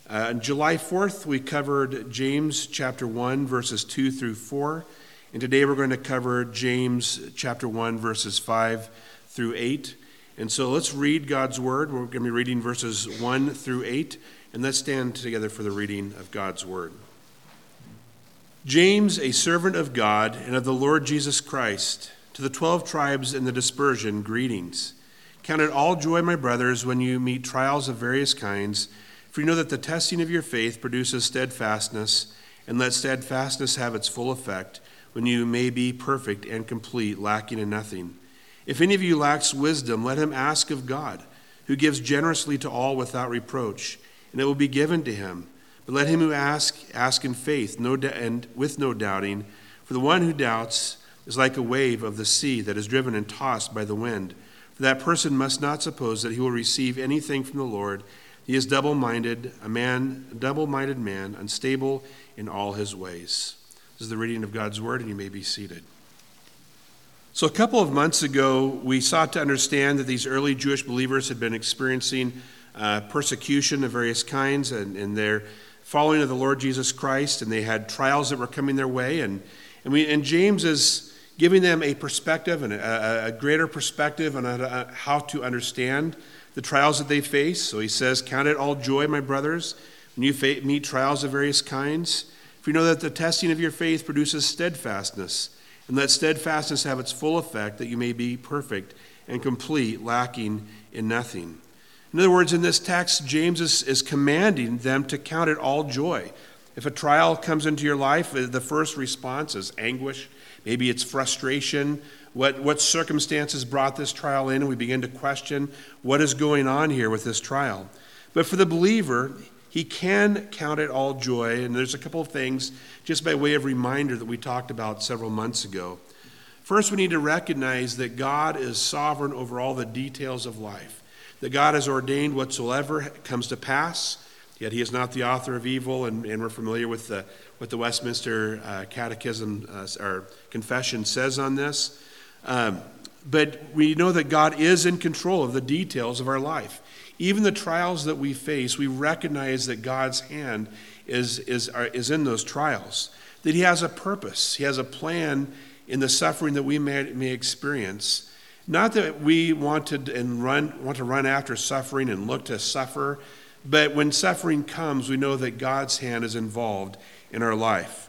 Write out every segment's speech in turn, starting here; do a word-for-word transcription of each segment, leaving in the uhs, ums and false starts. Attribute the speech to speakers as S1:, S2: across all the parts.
S1: Uh, on July fourth, we covered James chapter one, verses two through four. And today we're going to cover James chapter one, verses five through eight. And so let's read God's word. We're going to be reading verses one through eight. And let's stand together for the reading of God's word. James, a servant of God and of the Lord Jesus Christ, to the twelve tribes in the dispersion, greetings. Count it all joy, my brothers, when you meet trials of various kinds, for you know that the testing of your faith produces steadfastness, and let steadfastness have its full effect, when you may be perfect and complete, lacking in nothing. If any of you lacks wisdom, let him ask of God, who gives generously to all without reproach, and it will be given to him. But let him who asks, ask in faith, no da- and with no doubting, for the one who doubts is like a wave of the sea that is driven and tossed by the wind. For that person must not suppose that he will receive anything from the Lord. He is double-minded, a man, a double-minded man, unstable in all his ways. This is the reading of God's word, and you may be seated. So a couple of months ago, we sought to understand that these early Jewish believers had been experiencing uh, persecution of various kinds and, and their following of the Lord Jesus Christ, and they had trials that were coming their way. And, and, we, and James is giving them a perspective and a, a greater perspective on how to understand the trials that they face. So he says, count it all joy, my brothers, when you meet trials of various kinds. For you know that the testing of your faith produces steadfastness, and let steadfastness have its full effect, that you may be perfect and complete, lacking in nothing. In other words, in this text, James is, is commanding them to count it all joy. If a trial comes into your life, the first response is anguish. Maybe it's frustration. What, what circumstances brought this trial in? And we begin to question what is going on here with this trial. But for the believer, he can count it all joy. And there's a couple of things, just by way of reminder, that we talked about several months ago. First, we need to recognize that God is sovereign over all the details of life. That God has ordained whatsoever comes to pass, yet he is not the author of evil, and, and we're familiar with the, what the Westminster uh, Catechism uh, or Confession says on this. Um, but we know that God is in control of the details of our life. Even the trials that we face, we recognize that God's hand is, is, are, is in those trials, that he has a purpose, he has a plan in the suffering that we may, may experience. Not that we want to and run want to run after suffering and look to suffer, but when suffering comes, we know that God's hand is involved in our life.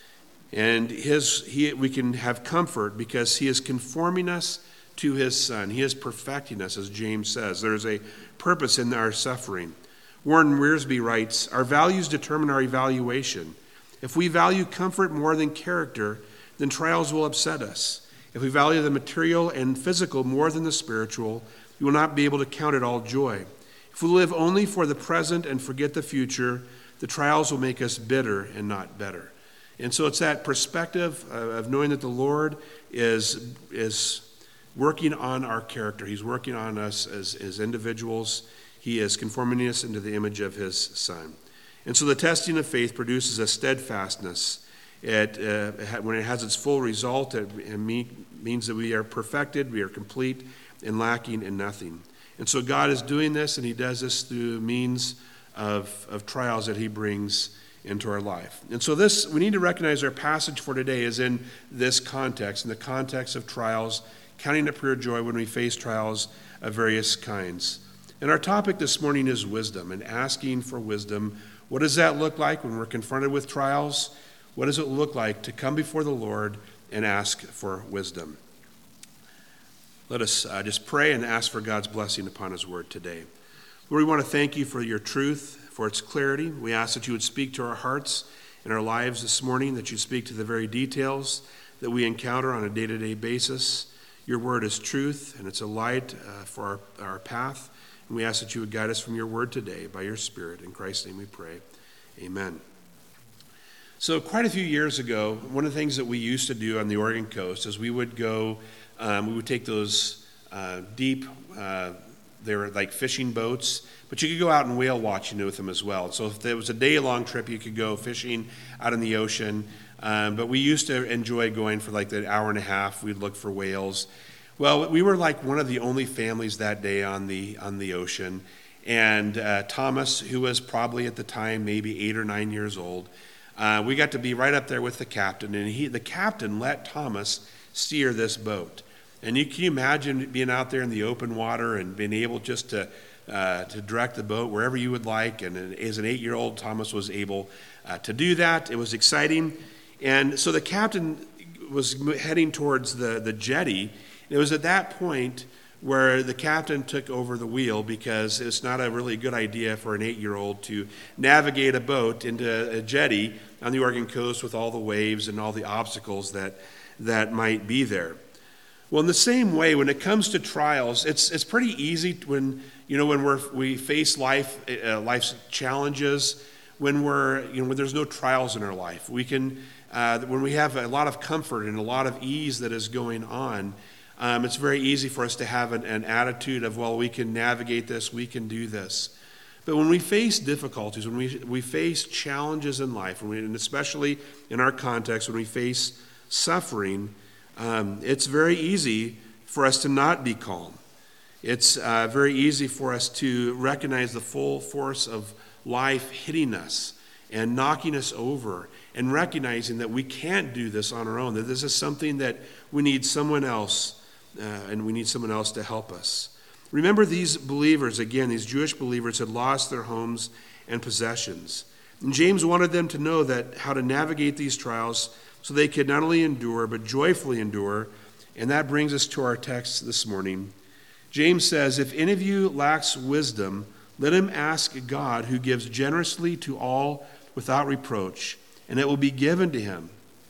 S1: And his he we can have comfort because he is conforming us to his Son. He is perfecting us, as James says. There's a purpose in our suffering. Warren Wiersbe writes, our values determine our evaluation. If we value comfort more than character, then trials will upset us. If we value the material and physical more than the spiritual, we will not be able to count it all joy. If we live only for the present and forget the future, the trials will make us bitter and not better. And so it's that perspective of knowing that the Lord is, is working on our character. He's working on us as, as individuals. He is conforming us into the image of his Son. And so the testing of faith produces a steadfastness. It, uh, when it has its full result, it, it mean, means that we are perfected, we are complete, and lacking in nothing. And so God is doing this, and he does this through means of, of trials that he brings into our life. And so this, we need to recognize our passage for today is in this context, in the context of trials, counting it pure joy when we face trials of various kinds. And our topic this morning is wisdom and asking for wisdom. What does that look like when we're confronted with trials? What does it look like to come before the Lord and ask for wisdom? Let us uh, just pray and ask for God's blessing upon his word today. Lord, we want to thank you for your truth, for its clarity. We ask that you would speak to our hearts and our lives this morning, that you speak to the very details that we encounter on a day-to-day basis. Your word is truth, and it's a light uh, for our, our path. And we ask that you would guide us from your word today by your Spirit. In Christ's name we pray. Amen. So quite a few years ago, one of the things that we used to do on the Oregon coast is we would go, um, we would take those uh, deep, uh, they were like fishing boats, but you could go out and whale watching with them as well. So if it was a day-long trip, you could go fishing out in the ocean. Um, but we used to enjoy going for like the hour and a half. We'd look for whales. Well, we were like one of the only families that day on the on the ocean. and uh, Thomas, who was probably at the time maybe eight or nine years old. Uh, we got to be right up there with the captain, and he, the captain let Thomas steer this boat. And you can you imagine being out there in the open water and being able just to uh, to direct the boat wherever you would like. And as an eight-year-old, Thomas was able uh, to do that. It was exciting. And so the captain was heading towards the, the jetty. It was at that point where the captain took over the wheel, because it's not a really good idea for an eight-year-old to navigate a boat into a jetty on the Oregon coast with all the waves and all the obstacles that that might be there. Well, in the same way, when it comes to trials, it's it's pretty easy when you know when we're we face life uh, life's challenges, when we're you know when there's no trials in our life. We can uh, when we have a lot of comfort and a lot of ease that is going on. Um, it's very easy for us to have an, an attitude of, well, we can navigate this, we can do this. But when we face difficulties, when we we face challenges in life, when we, and especially in our context, when we face suffering, um, it's very easy for us to not be calm. It's uh, very easy for us to recognize the full force of life hitting us and knocking us over, and recognizing that we can't do this on our own, that this is something that we need someone else Uh, and we need someone else to help us. Remember, these believers, again, these Jewish believers had lost their homes and possessions. And James wanted them to know that how to navigate these trials so they could not only endure, but joyfully endure. And that brings us to our text this morning. James says, "If any of you lacks wisdom, let him ask God, who gives generously to all without reproach, and it will be given to him."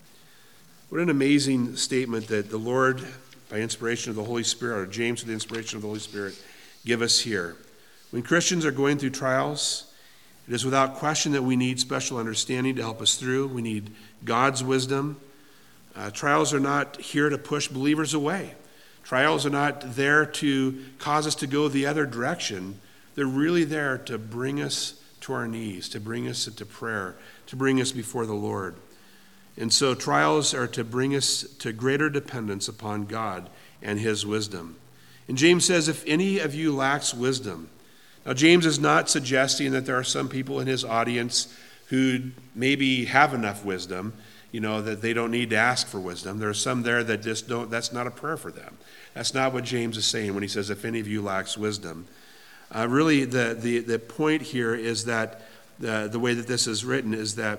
S1: What an amazing statement that the Lord, by inspiration of the Holy Spirit, or James with the inspiration of the Holy Spirit, give us here. When Christians are going through trials, it is without question that we need special understanding to help us through. We need God's wisdom. Uh, trials are not here to push believers away. Trials are not there to cause us to go the other direction. They're really there to bring us to our knees, to bring us into prayer, to bring us before the Lord. And so trials are to bring us to greater dependence upon God and his wisdom. And James says, if any of you lacks wisdom. Now, James is not suggesting that there are some people in his audience who maybe have enough wisdom, you know, that they don't need to ask for wisdom. There are some there that just don't, that's not a prayer for them. That's not what James is saying when he says, if any of you lacks wisdom. Uh, really, the, the, the point here is that the, the way that this is written is that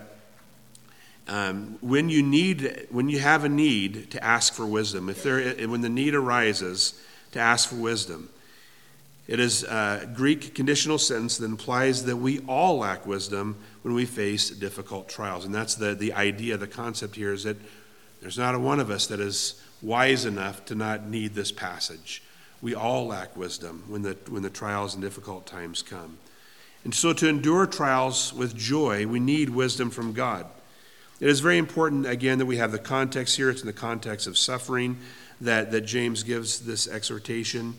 S1: Um, when you need, when you have a need, to ask for wisdom. If there, when the need arises, to ask for wisdom. It is a Greek conditional sentence that implies that we all lack wisdom when we face difficult trials, and that's the the idea, the concept here is that there's not a one of us that is wise enough to not need this passage. We all lack wisdom when the when the trials and difficult times come, and so to endure trials with joy, we need wisdom from God. It is very important, again, that we have the context here. It's in the context of suffering that, that James gives this exhortation.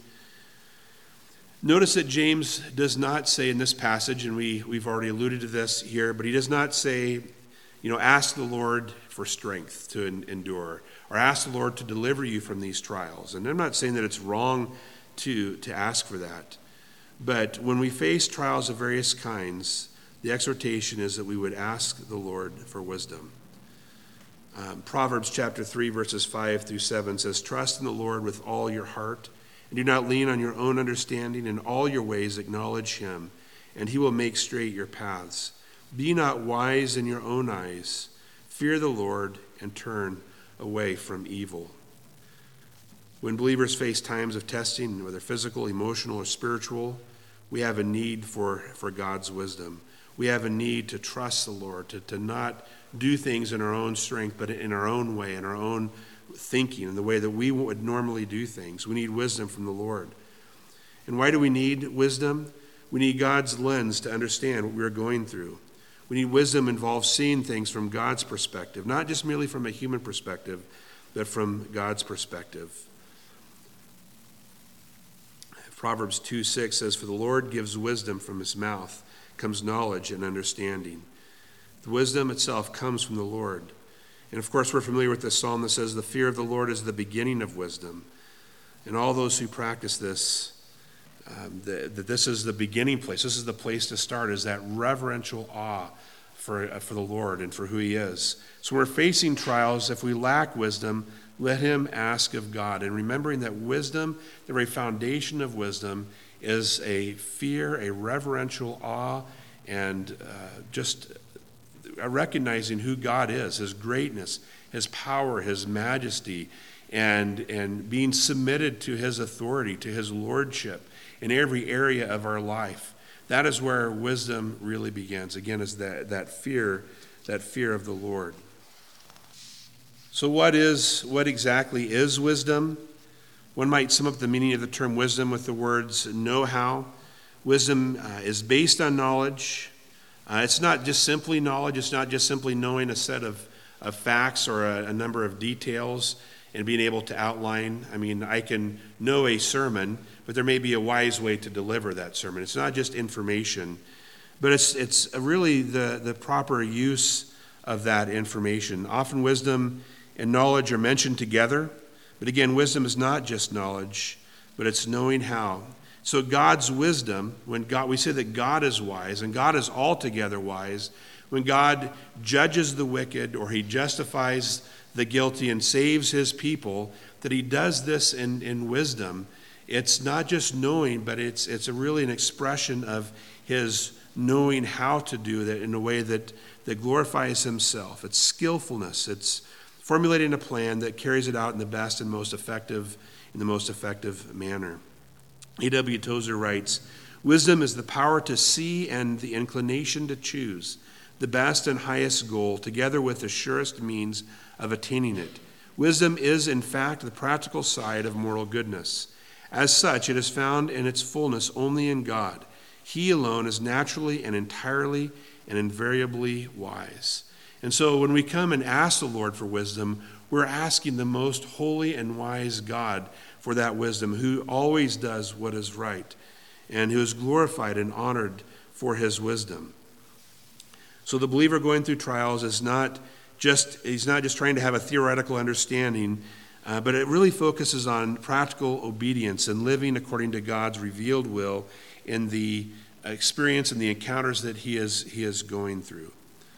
S1: Notice that James does not say in this passage, and we, we've already alluded to this here, but he does not say, you know, ask the Lord for strength to en- endure, or ask the Lord to deliver you from these trials. And I'm not saying that it's wrong to, to ask for that. But when we face trials of various kinds, the exhortation is that we would ask the Lord for wisdom. Um, Proverbs chapter three, verses five through seven says, "Trust in the Lord with all your heart, and do not lean on your own understanding. In all your ways acknowledge him, and he will make straight your paths. Be not wise in your own eyes. Fear the Lord and turn away from evil." When believers face times of testing, whether physical, emotional, or spiritual, we have a need for, for God's wisdom. We have a need to trust the Lord, to, to not do things in our own strength, but in our own way, in our own thinking, in the way that we would normally do things. We need wisdom from the Lord. And why do we need wisdom? We need God's lens to understand what we're going through. We need wisdom involves seeing things from God's perspective, not just merely from a human perspective, but from God's perspective. Proverbs two six says, "For the Lord gives wisdom, from his mouth comes knowledge and understanding." The wisdom itself comes from the Lord. And of course, we're familiar with this psalm that says, "The fear of the Lord is the beginning of wisdom, and all those who practice this um, the, that this is the beginning place. This is the place to start, is that reverential awe for, uh, for the Lord and for who he is. So when we're facing trials, if we lack wisdom, let him ask of God. And remembering that wisdom, the very foundation of wisdom, is a fear, a reverential awe, and uh, just recognizing who God is, his greatness, his power, his majesty, and, and being submitted to his authority, to his lordship in every area of our life. That is where wisdom really begins. Again, is that, that fear, that fear of the Lord. So what is, what exactly is wisdom? One might sum up the meaning of the term wisdom with the words know-how. Wisdom uh, is based on knowledge. Uh, it's not just simply knowledge. It's not just simply knowing a set of, of facts or a, a number of details and being able to outline. I mean, I can know a sermon, but there may be a wise way to deliver that sermon. It's not just information, but it's it's really the, the proper use of that information. Often wisdom and knowledge are mentioned together, but again, wisdom is not just knowledge, but it's knowing how. So God's wisdom, when God, we say that God is wise, and God is altogether wise, when God judges the wicked or he justifies the guilty and saves his people, that he does this in, in wisdom. It's not just knowing, but it's it's a really an expression of his knowing how to do that in a way that, that glorifies himself. It's skillfulness. It's formulating a plan that carries it out in the best and most effective, in the most effective manner. A W Tozer writes, "Wisdom is the power to see and the inclination to choose the best and highest goal, together with the surest means of attaining it. Wisdom is, in fact, the practical side of moral goodness. As such, it is found in its fullness only in God. He alone is naturally and entirely and invariably wise." And so when we come and ask the Lord for wisdom, we're asking the most holy and wise God for that wisdom, who always does what is right and who is glorified and honored for his wisdom. So the believer going through trials is not just, he's not just trying to have a theoretical understanding, uh, but it really focuses on practical obedience and living according to God's revealed will in the experience and the encounters that he is, he is going through.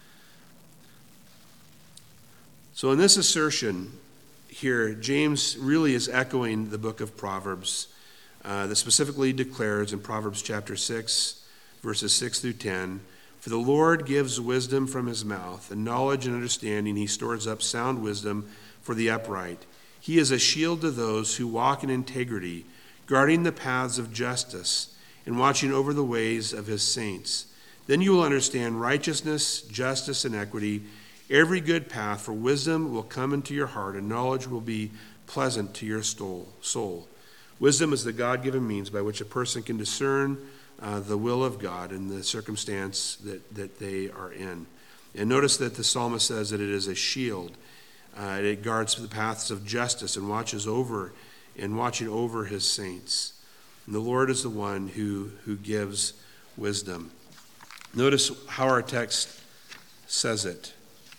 S1: So in this assertion here, James really is echoing the book of Proverbs uh, that specifically declares in Proverbs chapter six, verses six through ten, "For the Lord gives wisdom from his mouth, and knowledge and understanding he stores up sound wisdom for the upright. He is a shield to those who walk in integrity, guarding the paths of justice, and watching over the ways of his saints. Then you will understand righteousness, justice, and equity, every good path, for wisdom will come into your heart, and knowledge will be pleasant to your soul." Wisdom is the God-given means by which a person can discern uh, the will of God in the circumstance that, that they are in. And notice that the psalmist says that it is a shield. Uh, it guards the paths of justice and watches over and watching over his saints. And the Lord is the one who, who gives wisdom. Notice how our text says it.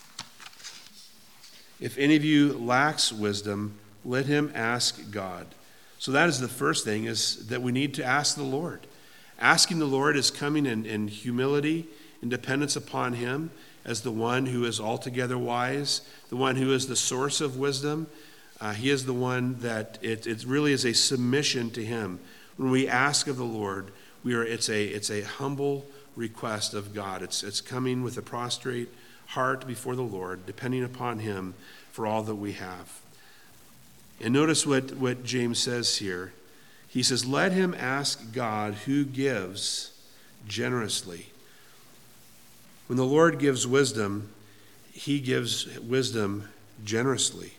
S1: "If any of you lacks wisdom, let him ask God." So that is the first thing, is that we need to ask the Lord. Asking the Lord is coming in, in humility and dependence upon him as the one who is altogether wise, the one who is the source of wisdom. Uh, he is the one that it, it really is a submission to him. When we ask of the Lord, we are it's a it's a humble request of God. It's it's coming with a prostrate heart before the Lord, depending upon him for all that we have. And notice what, what James says here. He says, let him ask God, who gives generously. When the Lord gives wisdom, he gives wisdom generously.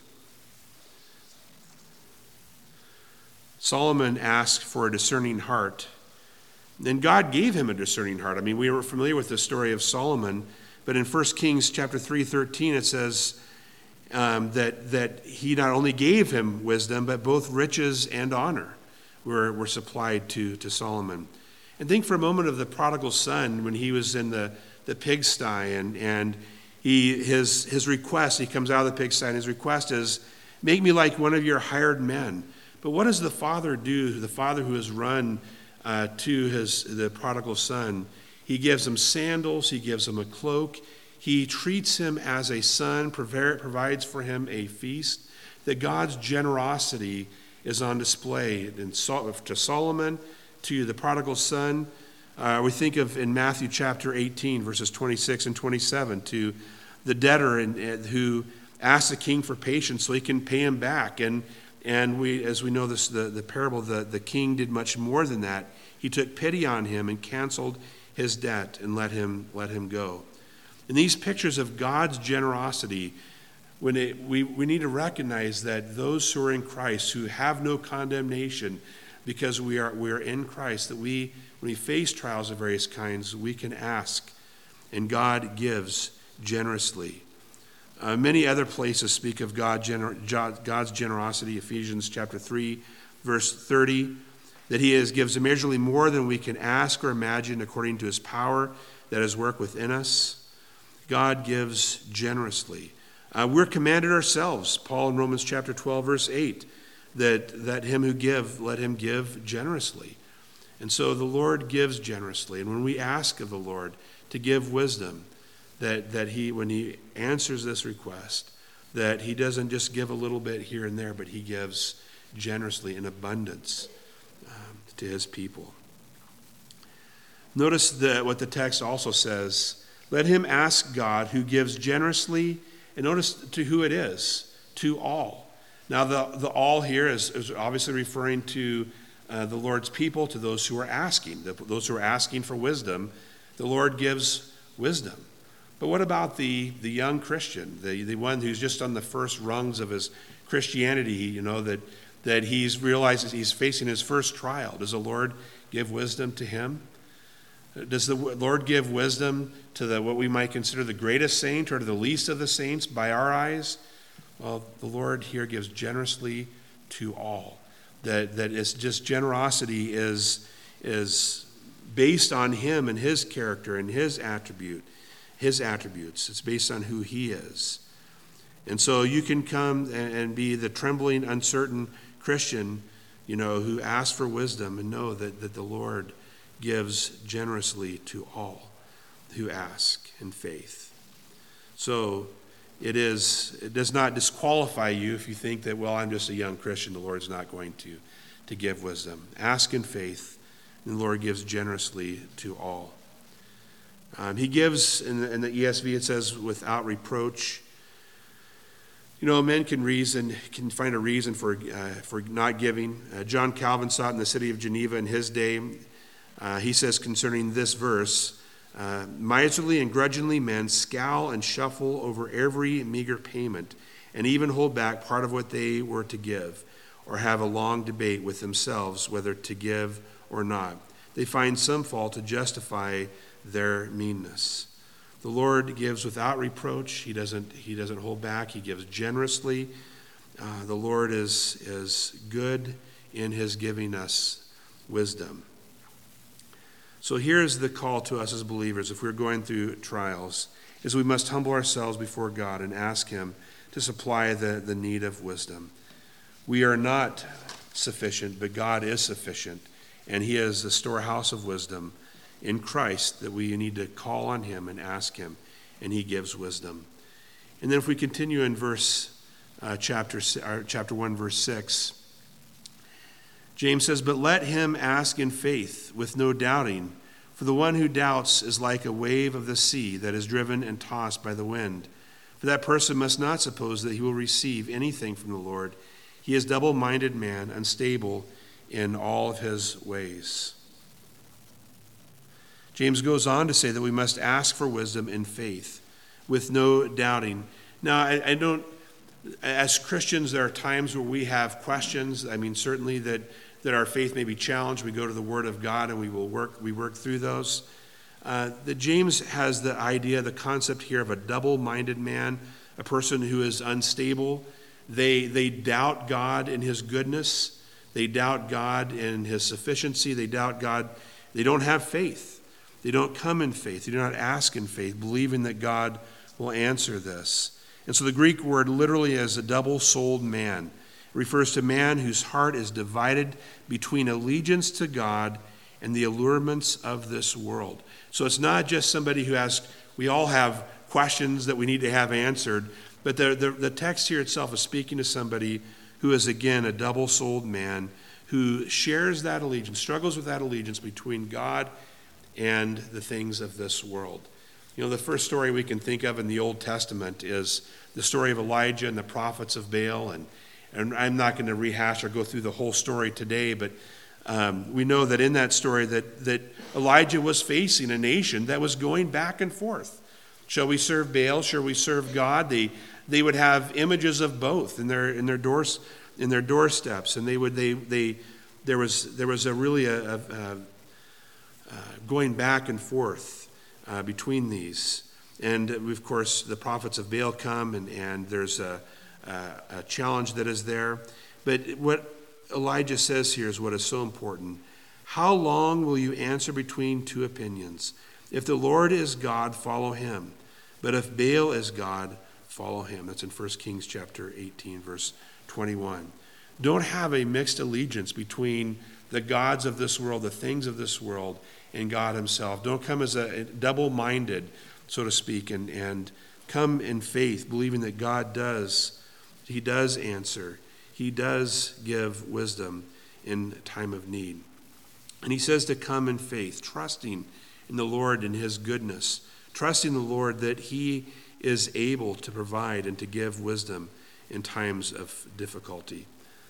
S1: Solomon asked for a discerning heart, and God gave him a discerning heart. I mean, we were familiar with the story of Solomon, but in First Kings chapter three thirteen, it says um, that, that he not only gave him wisdom, but both riches and honor were, were supplied to, to Solomon. And think for a moment of the prodigal son when he was in the, the pigsty, and, and he his his request, he comes out of the pigsty, and his request is, make me like one of your hired men. But what does the father do, the father who has run uh, to his the prodigal son. He gives him sandals, he gives him a cloak, he treats him as a son, provides for him a feast. That God's generosity is on display in, to Solomon, to the prodigal son. Uh, we think of in Matthew chapter eighteen, verses twenty-six and twenty-seven, to the debtor in, uh, who asks the king for patience so he can pay him back. And and we, as we know this, the, the parable, the, the king did much more than that. He took pity on him and canceled his debt and let him let him go. In these pictures of God's generosity, when it, we, we need to recognize that those who are in Christ, who have no condemnation because we are we are in Christ, that we, when we face trials of various kinds, we can ask, and God gives generously. Uh, many other places speak of God, gener- God's generosity. Ephesians chapter three, verse thirty, that he is, gives immeasurably more than we can ask or imagine according to his power that is work within us. God gives generously. Uh, we're commanded ourselves, Paul in Romans chapter twelve, verse eight, that, that him who give, let him give generously. And so the Lord gives generously. And when we ask of the Lord to give wisdom, that, that he, when he answers this request, that he doesn't just give a little bit here and there, but he gives generously in abundance um, to his people. Notice the, what the text also says. Let him ask God who gives generously. And notice to who it is, to all. Now the, the all here is, is obviously referring to uh, the Lord's people, to those who are asking, the, those who are asking for wisdom. The Lord gives wisdom. But what about the, the young Christian, the, the one who's just on the first rungs of his Christianity, you know, that, that he's realizes he's facing his first trial? Does the Lord give wisdom to him? Does the Lord give wisdom to the what we might consider the greatest saint or to the least of the saints by our eyes? Well, the Lord here gives generously to all. That that is just generosity is is based on him and his character and his attribute, his attributes. It's based on who he is. And so you can come and, and be the trembling, uncertain Christian, you know, who asks for wisdom and know that, that the Lord gives generously to all who ask in faith. So it is it does not disqualify you if you think that, well, I'm just a young Christian, the Lord's not going to, to give wisdom. Ask in faith, and the Lord gives generously to all. Um, he gives, in the, in the E S V it says, without reproach. You know, men can reason, can find a reason for, uh, for not giving. Uh, John Calvin saw it in the city of Geneva in his day. Uh, he says concerning this verse, uh, miserly and grudgingly men scowl and shuffle over every meager payment and even hold back part of what they were to give, or have a long debate with themselves whether to give or not. They find some fault to justify their meanness. The Lord gives without reproach. He doesn't, he doesn't hold back. He gives generously. Uh, the Lord is, is good in his giving us wisdom. So here's the call to us as believers, if we're going through trials, is we must humble ourselves before God and ask him to supply the, the need of wisdom. We are not sufficient, but God is sufficient, and he is the storehouse of wisdom in Christ that we need to call on him and ask him, and he gives wisdom. And then if we continue in verse uh, chapter, uh, chapter one, verse six, James says, but let him ask in faith with no doubting, for the one who doubts is like a wave of the sea that is driven and tossed by the wind. For that person must not suppose that he will receive anything from the Lord. He is double-minded man, unstable in all of his ways. James goes on to say that we must ask for wisdom in faith with no doubting. Now, I, I don't, as Christians, there are times where we have questions. I mean, certainly that that our faith may be challenged. We go to the Word of God and we will work, we work through those. Uh, that James has the idea, the concept here of a double-minded man, a person who is unstable. They, they doubt God in his goodness. They doubt God in his sufficiency. They doubt God. They don't have faith. They don't come in faith. They do not ask in faith, believing that God will answer this. And so the Greek word literally is a double-souled man. It refers to a man whose heart is divided between allegiance to God and the allurements of this world. So it's not just somebody who has, we all have questions that we need to have answered, but the, the, the text here itself is speaking to somebody who is, again, a double-souled man who shares that allegiance, struggles with that allegiance between God and the things of this world. You know, the first story we can think of in the Old Testament is the story of Elijah and the prophets of Baal. And, and I'm not going to rehash or go through the whole story today, but um, we know that in that story that, that Elijah was facing a nation that was going back and forth. Shall we serve Baal? Shall we serve God? They they would have images of both in their in their doors in their doorsteps, and they would they they there was there was a really a, a, a uh, going back and forth uh, between these, and uh, of course the prophets of Baal come, and and there's a, a, a challenge that is there. But what Elijah says here is what is so important. How long will you answer between two opinions? If the Lord is God, follow him. But if Baal is God, follow him. That's in First Kings chapter eighteen, verse twenty-one. Don't have a mixed allegiance between the gods of this world, the things of this world, and God himself. Don't come as a double-minded, so to speak, and, and come in faith, believing that God does, he does answer. He does give wisdom in time of need. And he says to come in faith, trusting in the Lord and his goodness, trusting the Lord that he is able to provide and to give wisdom in times of difficulty.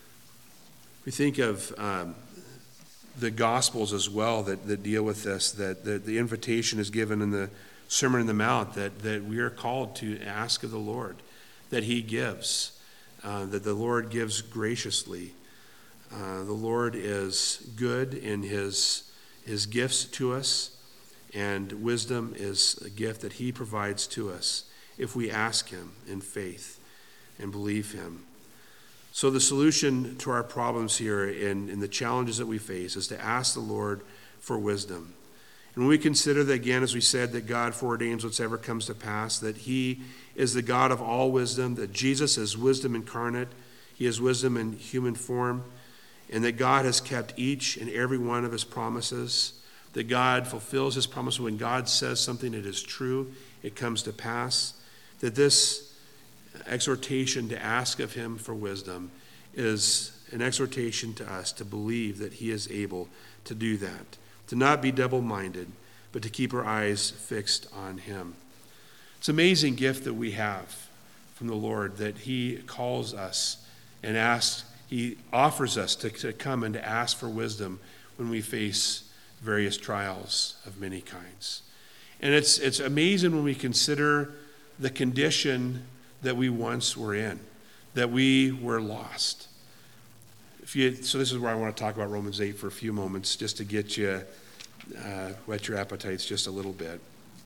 S1: We think of um, the Gospels as well that, that deal with this, that the, the invitation is given in the Sermon on the Mount, that, that we are called to ask of the Lord, that he gives, uh, that the Lord gives graciously. Uh, the Lord is good in his, his gifts to us, and wisdom is a gift that he provides to us if we ask him in faith and believe him. So the solution to our problems here and, and the challenges that we face is to ask the Lord for wisdom. And when we consider that, again, as we said, that God foreordains whatsoever comes to pass, that he is the God of all wisdom, that Jesus is wisdom incarnate, he is wisdom in human form, and that God has kept each and every one of his promises, that God fulfills his promise. When God says something, it is true, it comes to pass, that this exhortation to ask of him for wisdom is an exhortation to us to believe that he is able to do that, to not be double-minded, but to keep our eyes fixed on him. It's an amazing gift that we have from the Lord, that he calls us and asks, he offers us to, to come and to ask for wisdom when we face various trials of many kinds. And it's it's amazing when we consider the condition that we once were in, that we were lost. If you, so this is where I want to talk about Romans eight for a few moments, just to get you, uh, whet your appetites just a little bit.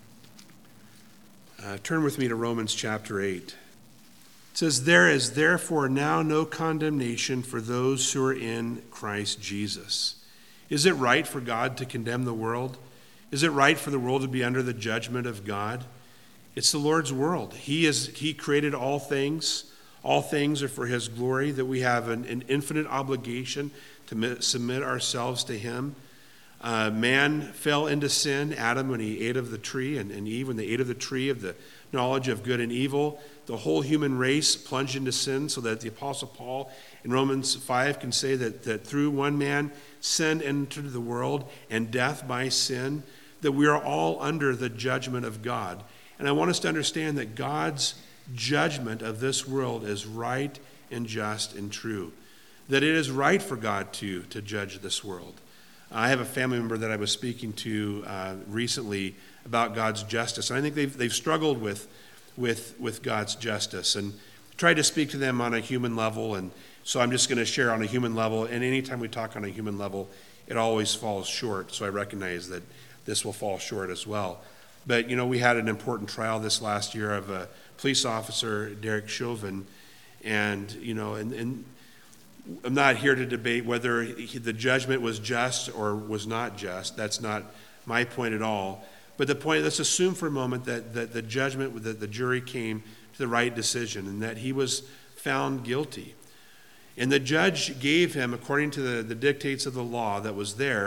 S1: Uh, turn with me to Romans chapter eight. It says, there is therefore now no condemnation for those who are in Christ Jesus. Is it right for God to condemn the world? Is it right for the world to be under the judgment of God? It's the Lord's world. He is He created all things. All things are for his glory, that we have an, an infinite obligation to submit ourselves to him. Uh, man fell into sin, Adam when he ate of the tree, and, and Eve when they ate of the tree of the knowledge of good and evil. The whole human race plunged into sin, so that the Apostle Paul in Romans five can say that, that through one man sin entered the world, and death by sin, that we are all under the judgment of God. And I want us to understand that God's judgment of this world is right and just and true. That it is right for God to, to judge this world. I have a family member that I was speaking to uh, recently about God's justice. And I think they've, they've struggled with, with, with God's justice and tried to speak to them on a human level. And so I'm just going to share on a human level. And anytime we talk on a human level, it always falls short. So I recognize that this will fall short as well. But, you know, we had an important trial this last year of a police officer, Derek Chauvin. And, you know, and, and I'm not here to debate whether he, the judgment was just or was not just. That's not my point at all. But the point, let's assume for a moment that, that the judgment, that the jury came to the right decision and that he was found guilty. And the judge gave him, according to the, the dictates of the law that was there,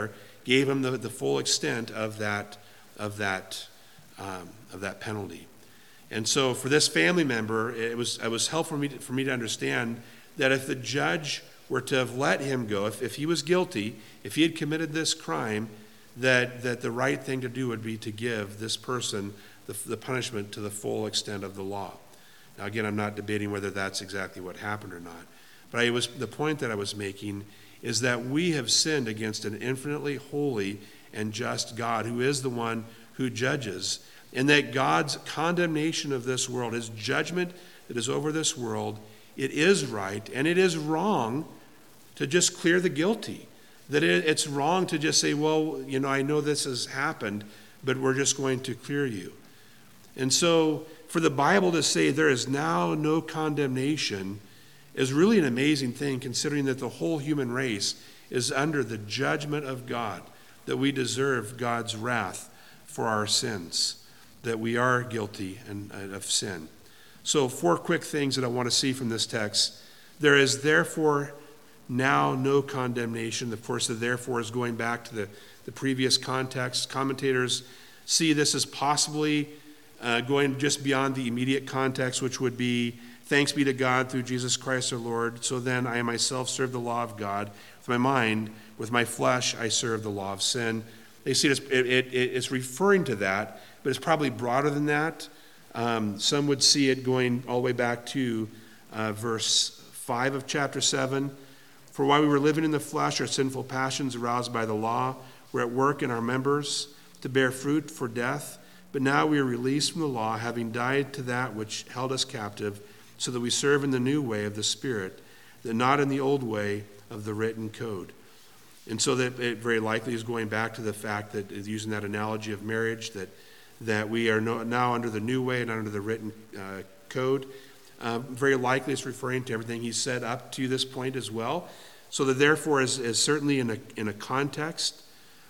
S1: gave him the, the full extent of that of that um, of that penalty. And so for this family member, it was it was helpful for me to, for me to understand that if the judge were to have let him go, if, if he was guilty, if he had committed this crime, that that the right thing to do would be to give this person the, the punishment to the full extent of the law. Now, again, I'm not debating whether that's exactly what happened or not. But I was the point that I was making is that we have sinned against an infinitely holy and just God who is the one who judges, and that God's condemnation of this world, his judgment that is over this world, it is right and it is wrong to just clear the guilty. That it, it's wrong to just say, well, you know, I know this has happened, but we're just going to clear you. And so for the Bible to say there is now no condemnation is really an amazing thing, considering that the whole human race is under the judgment of God, that we deserve God's wrath for our sins, that we are guilty and, uh, of sin. So four quick things that I want to see from this text. There is therefore now no condemnation. Of course, the therefore is going back to the, the previous context. Commentators see this as possibly uh, going just beyond the immediate context, which would be, thanks be to God through Jesus Christ our Lord. So then I myself serve the law of God. With my mind, with my flesh, I serve the law of sin. They see it, it, it it's referring to that, but it's probably broader than that. Um, some would see it going all the way back to uh, verse five of chapter seven. For while we were living in the flesh, our sinful passions aroused by the law were at work in our members to bear fruit for death. But now we are released from the law, having died to that which held us captive, so that we serve in the new way of the Spirit, that not in the old way of the written code. And so that it very likely is going back to the fact that, using that analogy of marriage, that that we are no, now under the new way and under the written uh, code. Uh, very likely it's referring to everything he said up to this point as well. So that therefore is, is certainly in a, in a context.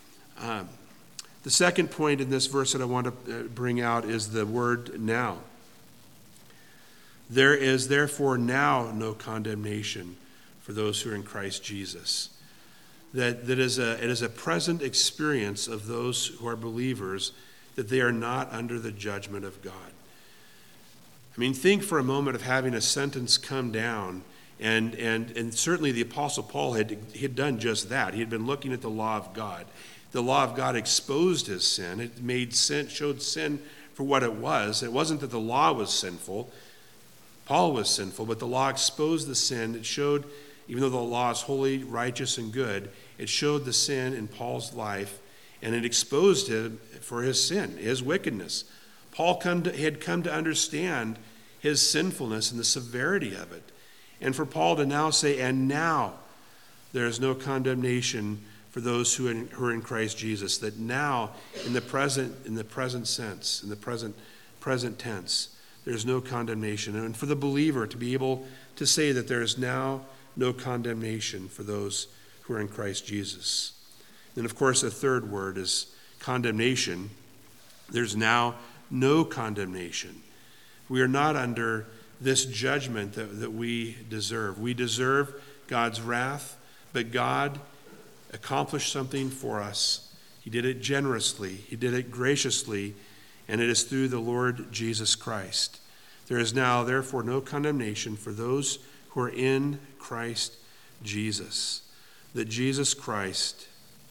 S1: Um, the second point in this verse that I want to bring out is the word now. There is therefore now no condemnation for those who are in Christ Jesus. That, that is a, it is a present experience of those who are believers, that they are not under the judgment of God. I mean, think for a moment of having a sentence come down, and and and certainly the Apostle Paul had, he had done just that. He had been looking at the law of God. The law of God exposed his sin. It made sin, showed sin for what it was. It wasn't that the law was sinful. Paul was sinful, but the law exposed the sin. It showed, even though the law is holy, righteous, and good, it showed the sin in Paul's life, and it exposed him for his sin, his wickedness. Paul come to, had come to understand his sinfulness and the severity of it. And for Paul to now say, and now there is no condemnation for those who are, in, who are in Christ Jesus, that now in the present, in the present sense, in the present present tense, there's no condemnation. And for the believer to be able to say that there is now no condemnation for those who are in Christ Jesus. And of course, the third word is condemnation. There's now no condemnation. We are not under this judgment that, that we deserve. We deserve God's wrath, but God accomplished something for us. He did it generously. He did it graciously, and it is through the Lord Jesus Christ. There is now, therefore, no condemnation for those who are in Christ Jesus. That Jesus Christ,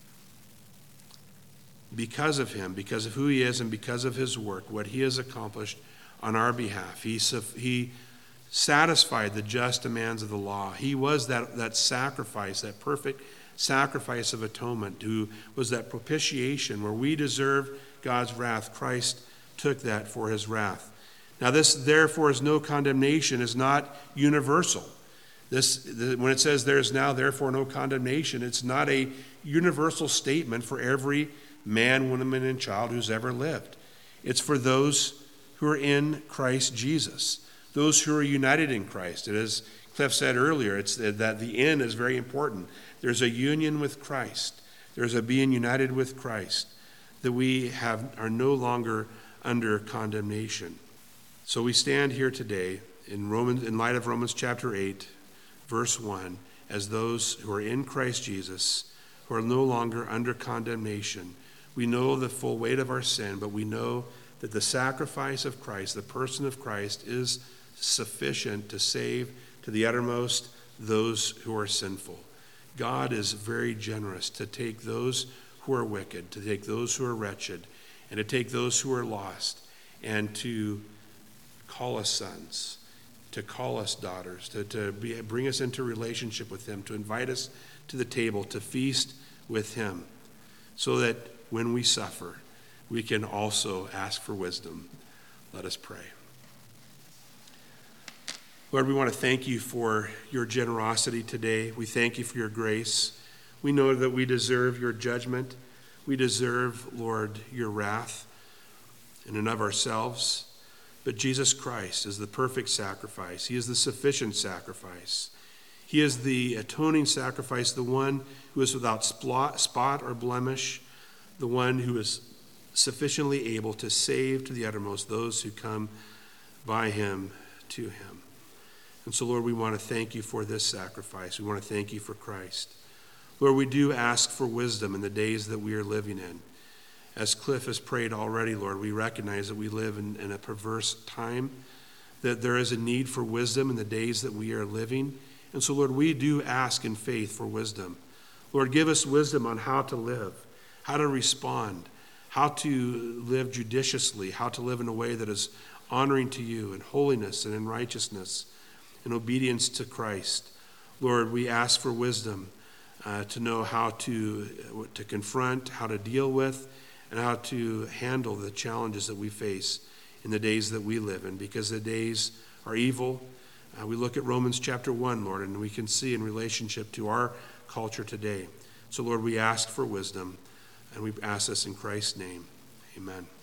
S1: because of him, because of who he is, and because of his work, what he has accomplished on our behalf, he, he satisfied the just demands of the law. He was that, that sacrifice, that perfect sacrifice of atonement, who was that propitiation where we deserve God's wrath. Christ took that for his wrath. Now this, therefore, is no condemnation, is not universal. This, the, when it says there is now, therefore, no condemnation, it's not a universal statement for every man, woman, and child who's ever lived. It's for those who are in Christ Jesus, those who are united in Christ. And as Cliff said earlier, it's that the in is very important. There's a union with Christ. There's a being united with Christ, that we have are no longer under condemnation. So we stand here today in Romans, in light of Romans chapter eight, verse one, as those who are in Christ Jesus, who are no longer under condemnation. We know the full weight of our sin, but we know that the sacrifice of Christ, the person of Christ, is sufficient to save to the uttermost those who are sinful. God is very generous to take those who are wicked, to take those who are wretched, and to take those who are lost, and to call us sons, to call us daughters, to, to be, bring us into relationship with him, to invite us to the table, to feast with him, so that when we suffer, we can also ask for wisdom. Let us pray. Lord, we want to thank you for your generosity today. We thank you for your grace. We know that we deserve your judgment. We deserve, Lord, your wrath in and of ourselves. But Jesus Christ is the perfect sacrifice. He is the sufficient sacrifice. He is the atoning sacrifice, the one who is without spot or blemish, the one who is sufficiently able to save to the uttermost those who come by him to him. And so, Lord, we want to thank you for this sacrifice. We want to thank you for Christ. Lord, we do ask for wisdom in the days that we are living in. As Cliff has prayed already, Lord, we recognize that we live in, in a perverse time, that there is a need for wisdom in the days that we are living. And so, Lord, we do ask in faith for wisdom. Lord, give us wisdom on how to live, how to respond, how to live judiciously, how to live in a way that is honoring to you in holiness and in righteousness, in obedience to Christ. Lord, we ask for wisdom uh, to know how to, uh, to confront, how to deal with, and how to handle the challenges that we face in the days that we live in, because the days are evil. Uh, we look at Romans chapter one, Lord, and we can see in relationship to our culture today. So, Lord, we ask for wisdom, and we ask this in Christ's name. Amen.